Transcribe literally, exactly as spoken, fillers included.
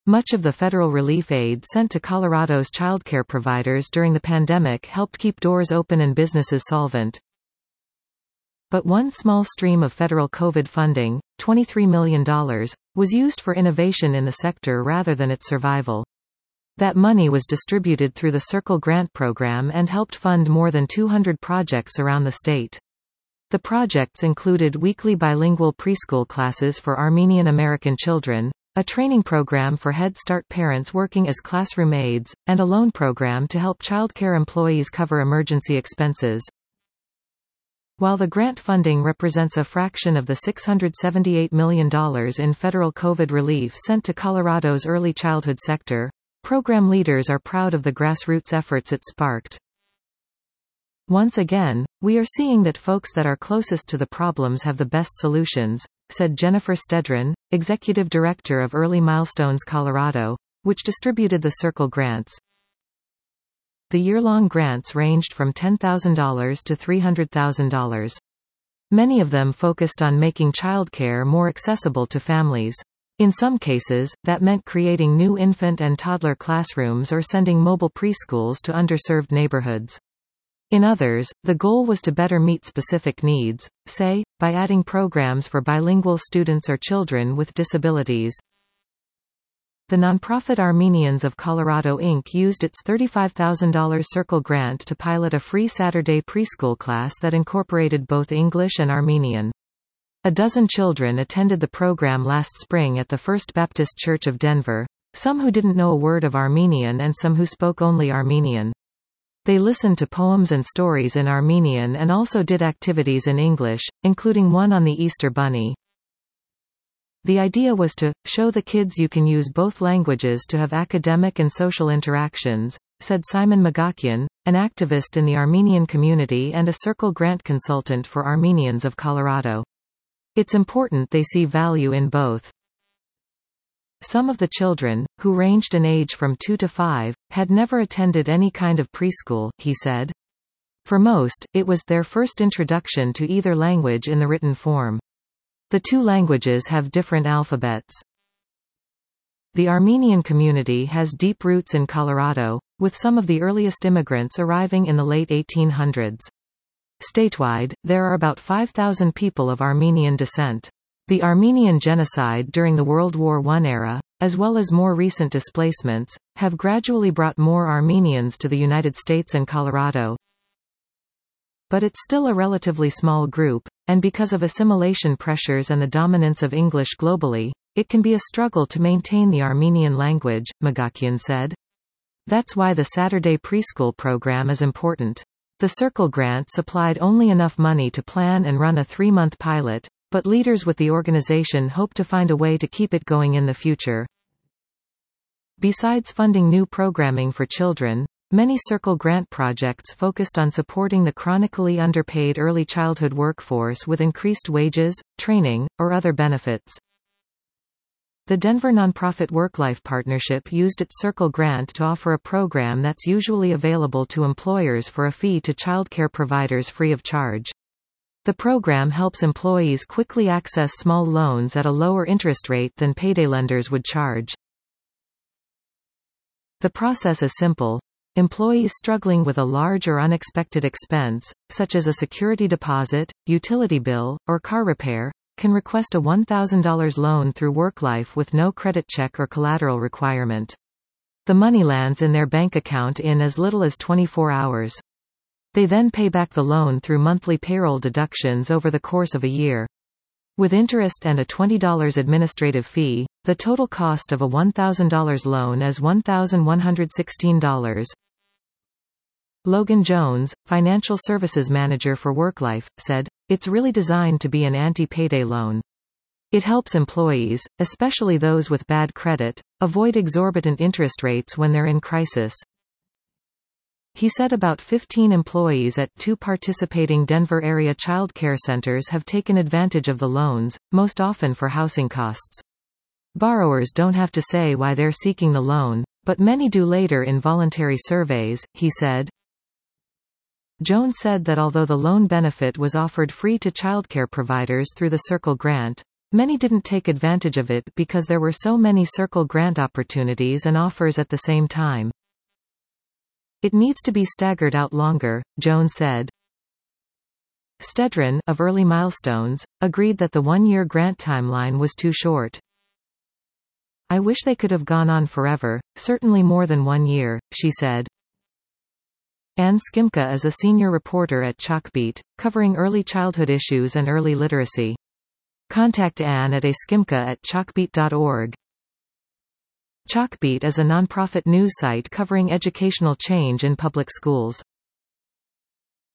Much of the federal relief aid sent to Colorado's childcare providers during the pandemic helped keep doors open and businesses solvent. But one small stream of federal COVID funding, twenty-three million dollars, was used for innovation in the sector rather than its survival. That money was distributed through the Circle Grant program and helped fund more than two hundred projects around the state. The projects included weekly bilingual preschool classes for Armenian American children, a training program for Head Start parents working as classroom aides, and a loan program to help childcare employees cover emergency expenses. While the grant funding represents a fraction of the six hundred seventy-eight million dollars in federal COVID relief sent to Colorado's early childhood sector, program leaders are proud of the grassroots efforts it sparked. Once again, we are seeing that folks that are closest to the problems have the best solutions, said Jennifer Stedron, Executive Director of Early Milestones Colorado, which distributed the Circle grants. The year-long grants ranged from ten thousand dollars to three hundred thousand dollars. Many of them focused on making childcare more accessible to families. In some cases, that meant creating new infant and toddler classrooms or sending mobile preschools to underserved neighborhoods. In others, the goal was to better meet specific needs, say, by adding programs for bilingual students or children with disabilities. The nonprofit Armenians of Colorado Incorporated used its thirty-five thousand dollars Circle grant to pilot a free Saturday preschool class that incorporated both English and Armenian. A dozen children attended the program last spring at the First Baptist Church of Denver, some who didn't know a word of Armenian and some who spoke only Armenian. They listened to poems and stories in Armenian and also did activities in English, including one on the Easter Bunny. The idea was to show the kids you can use both languages to have academic and social interactions, said Simon Magakian, an activist in the Armenian community and a Circle grant consultant for Armenians of Colorado. It's important they see value in both. Some of the children, who ranged in age from two to five, had never attended any kind of preschool, he said. For most, it was their first introduction to either language in the written form. The two languages have different alphabets. The Armenian community has deep roots in Colorado, with some of the earliest immigrants arriving in the late eighteen hundreds. Statewide, there are about five thousand people of Armenian descent. The Armenian genocide during the World War One era, as well as more recent displacements, have gradually brought more Armenians to the United States and Colorado. But it's still a relatively small group, and because of assimilation pressures and the dominance of English globally, it can be a struggle to maintain the Armenian language, Magakian said. That's why the Saturday preschool program is important. The Circle grant supplied only enough money to plan and run a three-month pilot, but leaders with the organization hope to find a way to keep it going in the future. Besides funding new programming for children, many Circle grant projects focused on supporting the chronically underpaid early childhood workforce with increased wages, training, or other benefits. The Denver nonprofit Work-Life Partnership used its Circle grant to offer a program that's usually available to employers for a fee to childcare providers free of charge. The program helps employees quickly access small loans at a lower interest rate than payday lenders would charge. The process is simple. Employees struggling with a large or unexpected expense, such as a security deposit, utility bill, or car repair, can request a one thousand dollars loan through WorkLife with no credit check or collateral requirement. The money lands in their bank account in as little as twenty-four hours. They then pay back the loan through monthly payroll deductions over the course of a year. With interest and a twenty dollars administrative fee, the total cost of a one thousand dollars loan is one thousand one hundred sixteen dollars. Logan Jones, financial services manager for WorkLife, said, "It's really designed to be an anti-payday loan. It helps employees, especially those with bad credit, avoid exorbitant interest rates when they're in crisis." He said about fifteen employees at two participating Denver area child care centers have taken advantage of the loans, most often for housing costs. Borrowers don't have to say why they're seeking the loan, but many do later in voluntary surveys, he said. Jones said that although the loan benefit was offered free to childcare providers through the Circle grant, Many didn't take advantage of it because there were so many Circle grant opportunities and offers at the same time. It needs to be staggered out longer, Jones said. Stedron, of Early Milestones, agreed that the one-year grant timeline was too short. I wish they could have gone on forever, certainly more than one year, she said. Ann Skimka is a senior reporter at Chalkbeat, covering early childhood issues and early literacy. Contact Ann at a skimka at chalkbeat dot org. Chalkbeat is a nonprofit news site covering educational change in public schools.